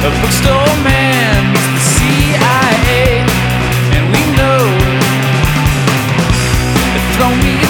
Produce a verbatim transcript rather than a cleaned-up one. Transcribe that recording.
A bookstore man meets the C I A, and we know they throw me